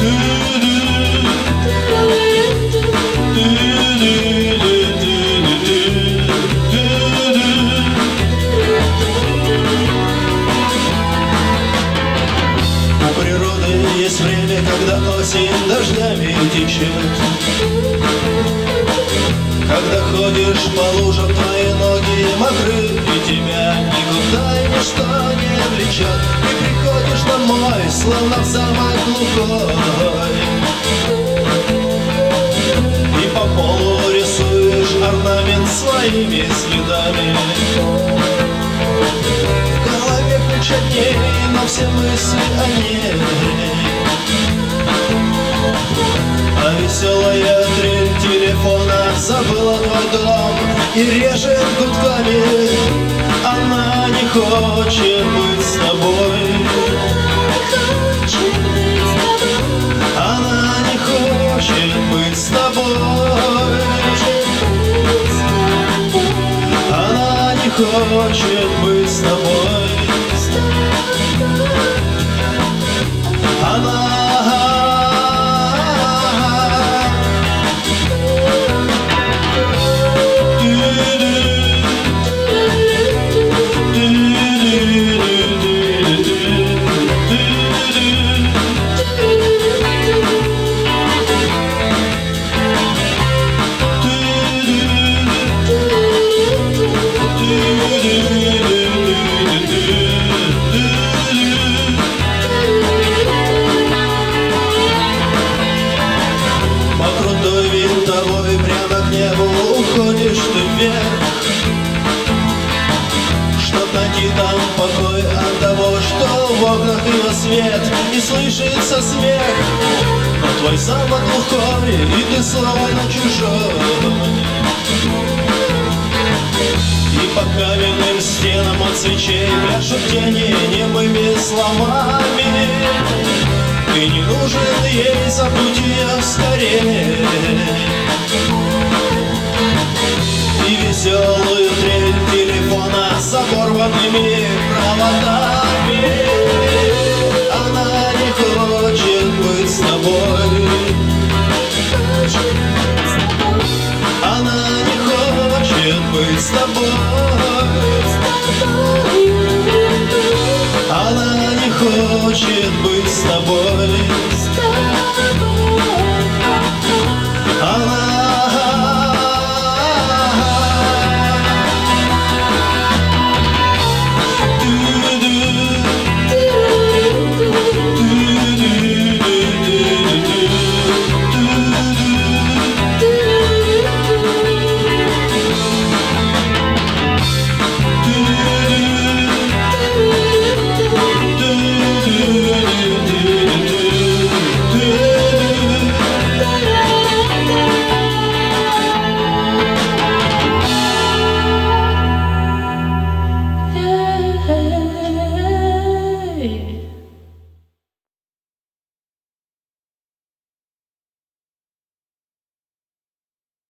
У природы есть время, когда осень дождями течет, когда ходишь по лужам, твои ноги мокры, и тебя никуда и ничто не влечет. Ты приходишь домой, словно в замок глухой, и по полу рисуешь орнамент своими следами. В голове куча дней, но все мысли о ней. А веселая трель телефона забыла твой дом и режет гудками. Она не хочет быть с тобой. Она не хочет быть с тобой. Она не хочет быть с тобой. Она винтовой прямо к небу уходишь ты вверх, чтоб найти там покой от того, что в окнах его свет и слышится смех. Но твой замок глухой, и ты словно чужой, и по каменным стенам от свечей пляшут тени немыми сломами. Ты не нужен ей, забудь ее скорее. И веселый